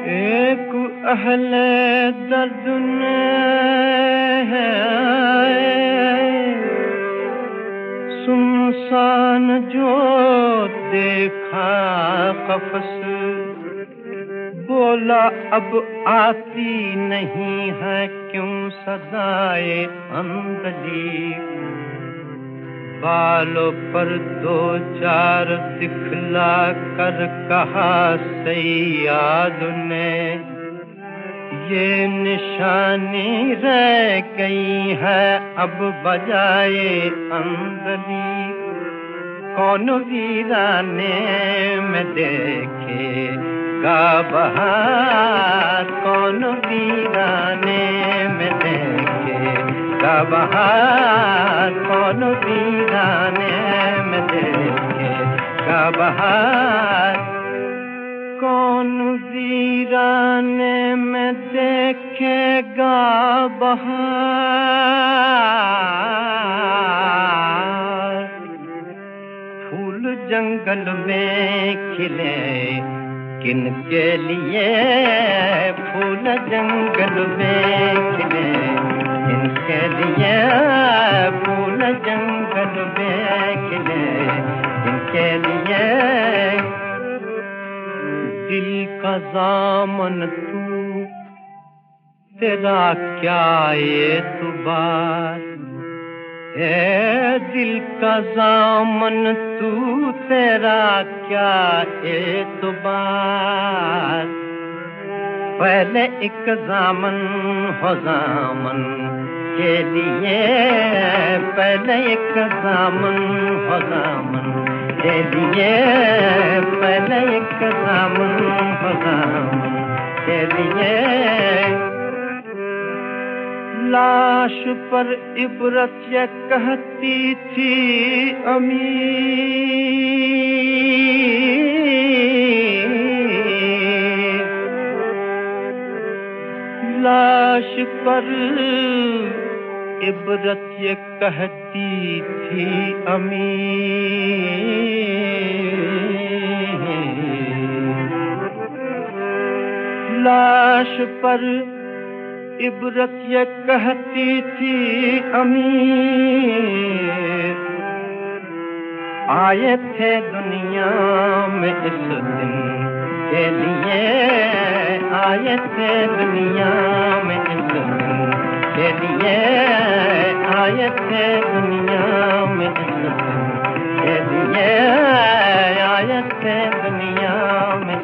एक अहले दर्द ने सुनसान जो देखा कफस, बोला अब आती नहीं है क्यों सदाए अंदली। बालों पर दो चार दिखला कर कहा सैयाद ने, ये निशानी रह गई है अब बजाए अंदली। कौन वीराने में देखेगा बहार, कौन वीराने में देखेगा बहार, कौन वीराने में देखेगा बहार। कौन वीराने में देखेगा बहार। फूल जंगल में खिले किनके लिए, फूल जंगल में खिले किनके लिए, फूल जंगल में खिले किनके लिए। दिल का दामन तू तेरा क्या एतबार, दिल का दामन तू तेरा क्या एतबार। पहले एक दामन हो दामन के लिए, पहले एक दामन हो दामन के लिए, पहले एक दामन हो दामन के लिए। लाश पर इबरत ये कहती थी अमी, लाश पर इबरत ये कहती थी अमी। लाश पर इबरत ये कहती थी अमीर। आए थे दुनिया में इस दिन के लिए, आए थे दुनिया में इस दिन के लिए, आए थे दुनिया में इस दिन के लिए, आए थे दुनिया में